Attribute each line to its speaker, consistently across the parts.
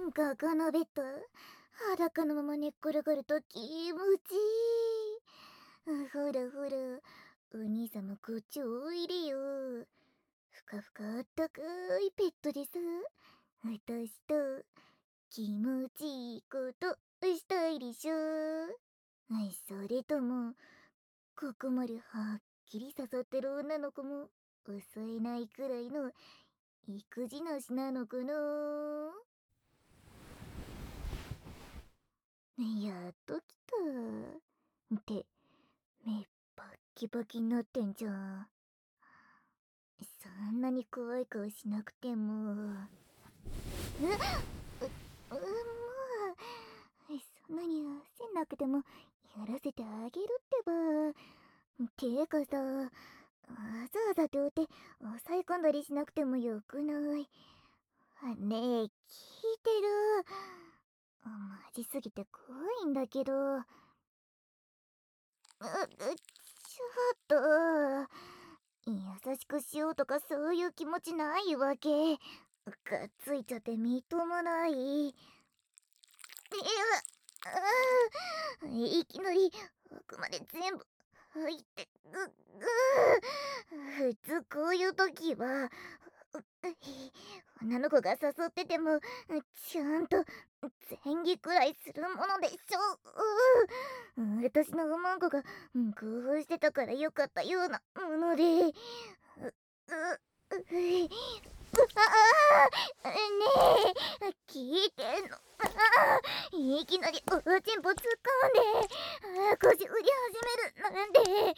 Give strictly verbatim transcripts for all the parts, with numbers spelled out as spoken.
Speaker 1: ここのベッド、裸のまま寝っ転がると気持ちいい。ほらほら、お兄様こっちおいでよ。ふかふかあったかいペットでさ、私と気持ちいいことしたいでしょ。それとも、ここまではっきり誘ってる女の子も抑えないくらいの育児なしなのかな。やっと来た。って、目バッキバキになってんじゃん。そんなに怖い顔しなくても。う、う、う、もう、そんなに焦んなくてもやらせてあげるってば。ていうかさ、わざわざどうて抑え込んだりしなくてもよくない？ねえ、聞いてる？マジすぎて怖いんだけど。う、う、ちょっと。優しくしようとかそういう気持ちないわけ。がっついちゃってみっともない。いや、あーいきなり奥まで全部入って、ぐ、ぐ普通こういう時は、女の子が誘ってても、ちゃんと前儀くらいするものでしょ。う私のマンコが興奮してたからよかったようなもので。う、う、う、ああ、ねえ、聞いてんの？あいきなりおちんぽ突っ込んで、腰振り始めるなんて。う、う、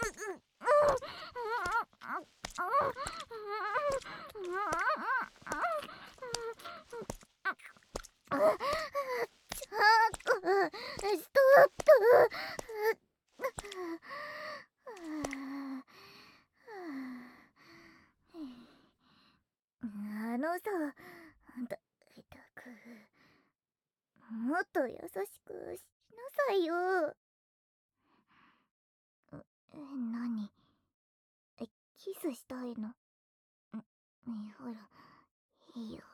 Speaker 1: ちょっと、ストップ。あのさ、あんた、たく、もっと優しくしなさいよ。え、何？え、キスしたいの？ん、ほら、いいよ。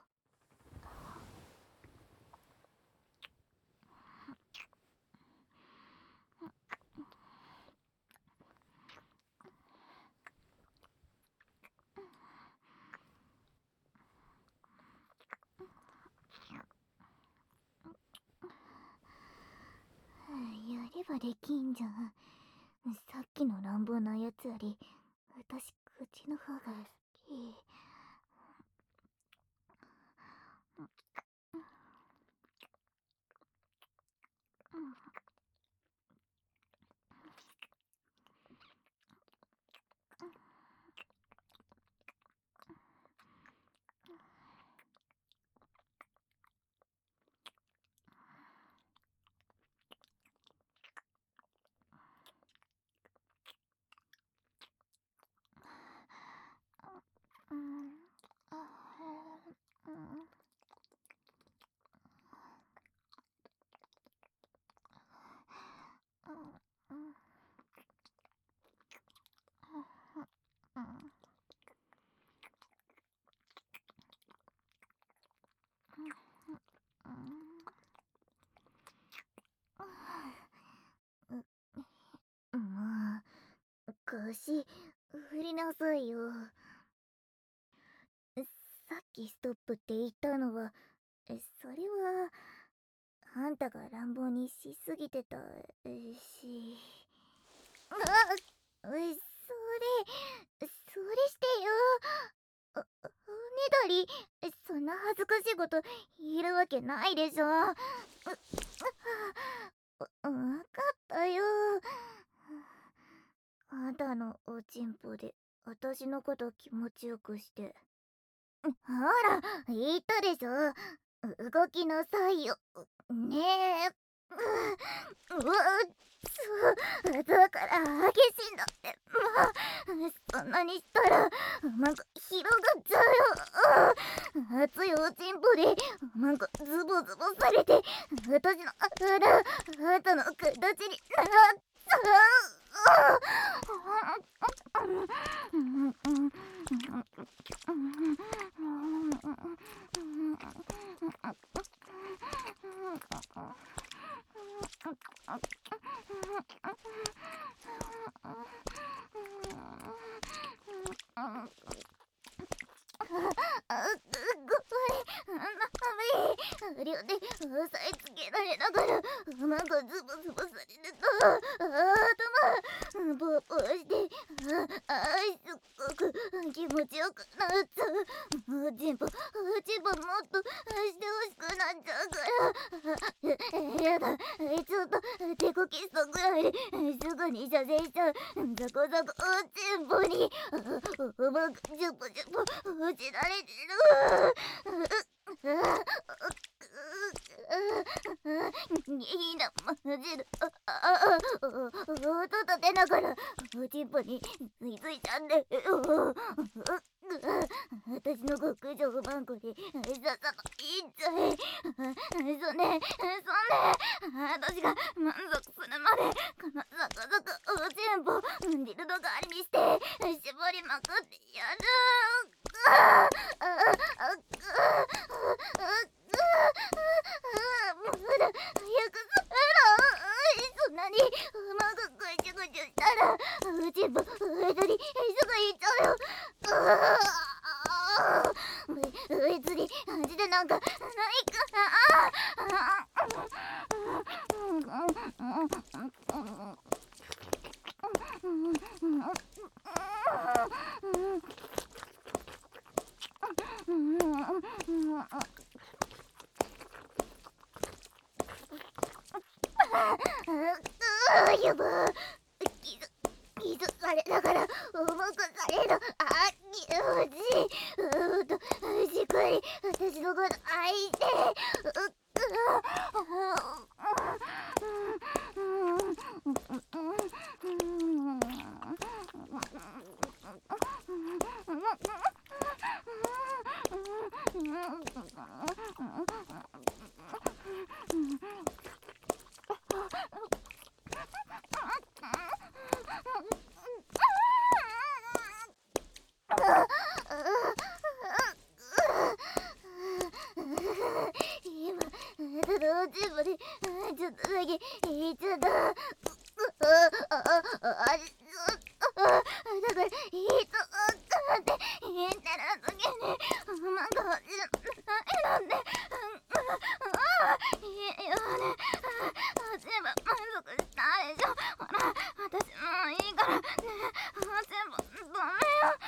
Speaker 1: やればできんじゃん。さっきの乱暴なやつより、私、口の方が好き。うん、あ、うん。もう、腰、振りなさいよ。さっきストップって言ったのは、それは、あんたが乱暴にしすぎてたし。あ、それ、それしてよ。お、おねだり、そんな恥ずかしいこと言えるわけないでしょ。う、わかったよ。あんたのおちんぽで私のこと気持ちよくして。ほら、言ったでしょ。動きなさいよ。ねえ。う、うわ、そう、だから激しいんだって。もう、そんなにしたら、なんか広がっちゃうよ。熱いおちんぽで、なんかズボズボされて、私の肌、あんたの形になっちゃう。 気持ちよくなっちゃう。おちんぽおちんぽもっとしてほしくなっちゃうから。やだ、ちょっと手こきしたぐらいですぐに射精しちゃう。ザコザコおちんぽにおまくジュポジュポ落ちられてる。いいな、マジで。ああ、音立てながらおちんぽに吸い付いちゃうんだよ。私の極上マンコでさっさといっちゃえ。そねそね、私が満足するまでこのザクザクおちんぽディルド代わりにして絞りまくってやる。ああああまだ早くする。そんなにうまくぐちゅぐちゅしたらうちぼ上取りすぐいっちゃうよ。別に味でなんかないから。やば気づ気づかれながら重くされる。あ気持ちいい。うーっとしっかり私のこと愛してうっ今ただおちんぽでちょっとだけ言っちゃった。ああああだからいいと思って言ってる時になんか欲しいのなんでいいよね。おちんぽ満足したでしょ。ほら私もういいからね。おちんぽダメよ。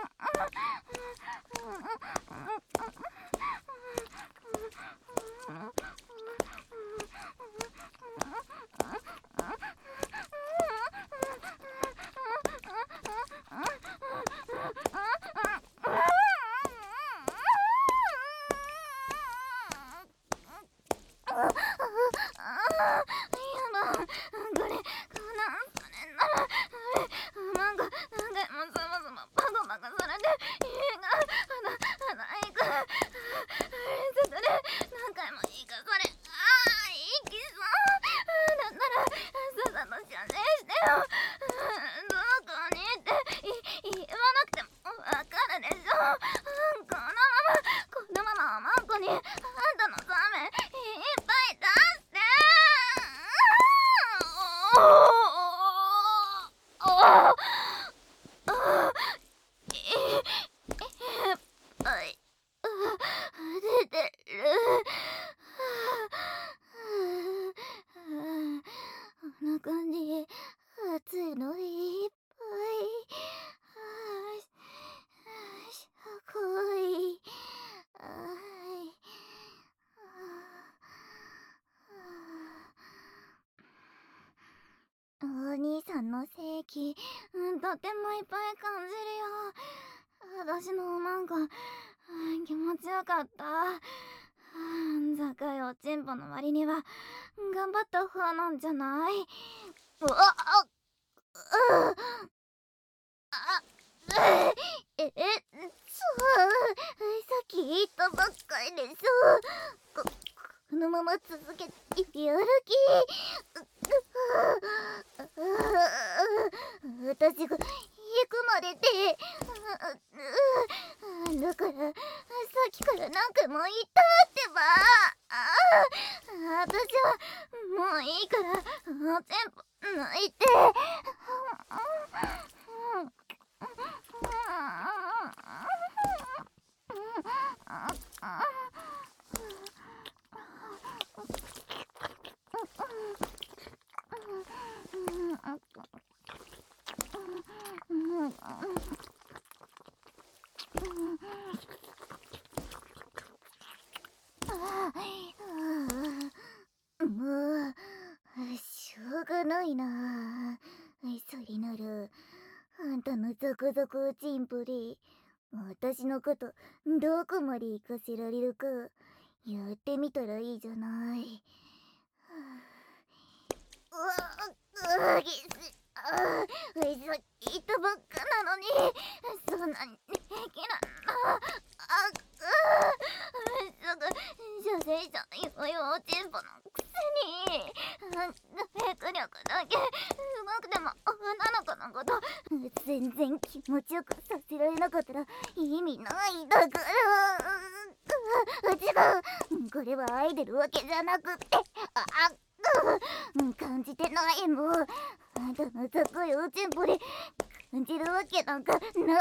Speaker 1: お兄さんの正気、うん、とてもいっぱい感じるよ。私のなんか、うん、気持ちよかった。うん、高いおちんぽの割には頑張った方なんじゃない？うわあああええそうさっき言ったばっかりでしょ。ここのまま続けてやる気。私が行くまででだからさっきから何回も言ったってば。私はもういいからおちんぽ抜いて。 あもう、しょうがないな。それなら、あんたのゾクゾクチンプリ、私のことどこまで行かせられるかやってみたらいいじゃない。うわうぎすああ、さっき言ったばっかなのにそんなに平気なの。ああすぐ射精者の用心棒のくせに迫力だけうまくても女の子のこと全然気持ちよくさせられなかったら意味ないだから。違う、これはアイドルわけじゃなくってああ感じてないもん。あんたの雑いおちんぽで感じるわけなんかない。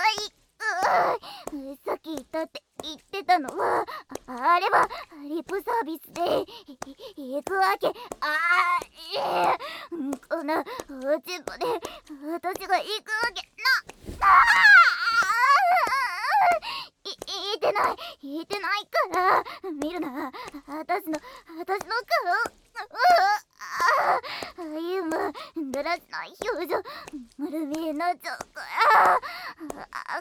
Speaker 1: うさっき言ったって言ってたのはああれはリップサービスで行くわけ。ああいえこんなおちんぽで私が行くわけなあい言ってない言ってないから見るな私の私の顔。ああいうまだらしない表情丸見えになっちゃうからあ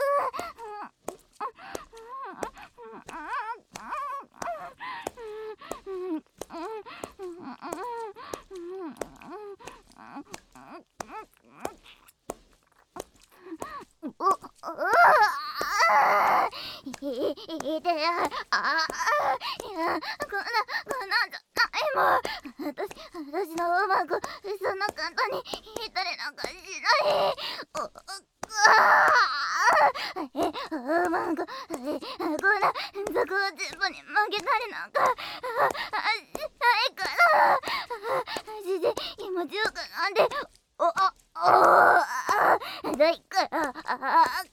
Speaker 1: ううあいいてやあいやこんなこんなんじゃないもん。私私のうまくそんな簡単に引いたりなんかしないおあえうまくこんなザコウチンポに負けたりなんかしないからマジで気持ちよくなんでおあおだいからあ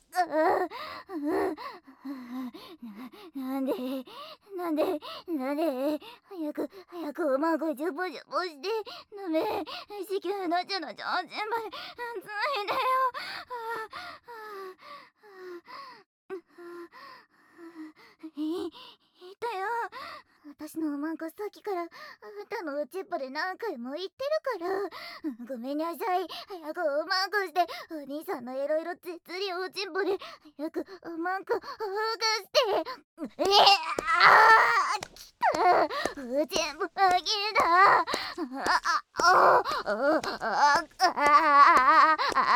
Speaker 1: なんでなんでなんで早く早くおまごジュボジュボしてダメ子宮のちょのちょんちんまでついでよ。いいたよ私のおまんこさっきからあんたのうちっぽで何回も言ってるからごめんなさい。早くおまんこしてお兄さんのいろいろ絶利おちんぽで早くおまんこほぐしてえあーきたおちんぽあげだあああああ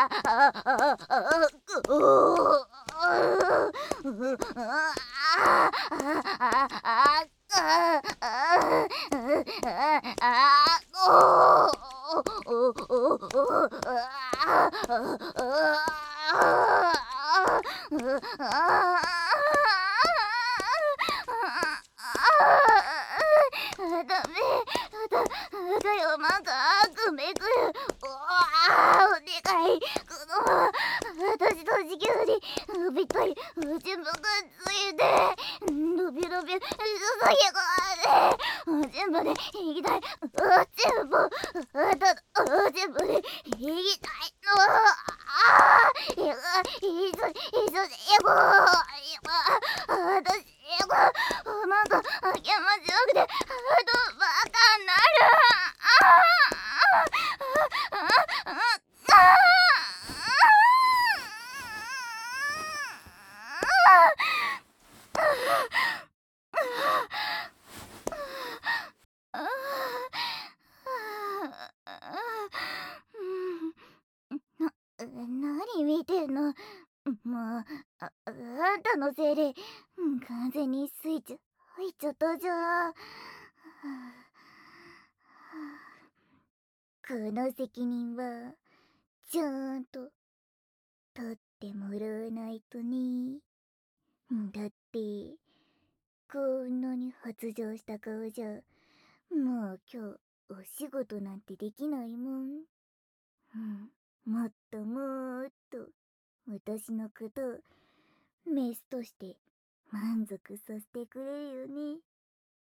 Speaker 1: ダメだだよなんか悪めくるおあお願いこの私の地球にぴったりうちむくついて伸び伸びすすぎがあるうちんぽで行きたいうちんぽただうちんぽで行きたいのあいやいついつで行こう私行こうなんかあけまじなくてあとバカになるあああああ何見てんのもうああんたのせいで完全にスイッチ入っちゃったじゃん。この責任はちゃんと取ってもらわないとね。だってこんなに発情した顔じゃもう今日お仕事なんてできないもん。うん、もっともっと私のことをメスとして満足させてくれるよね。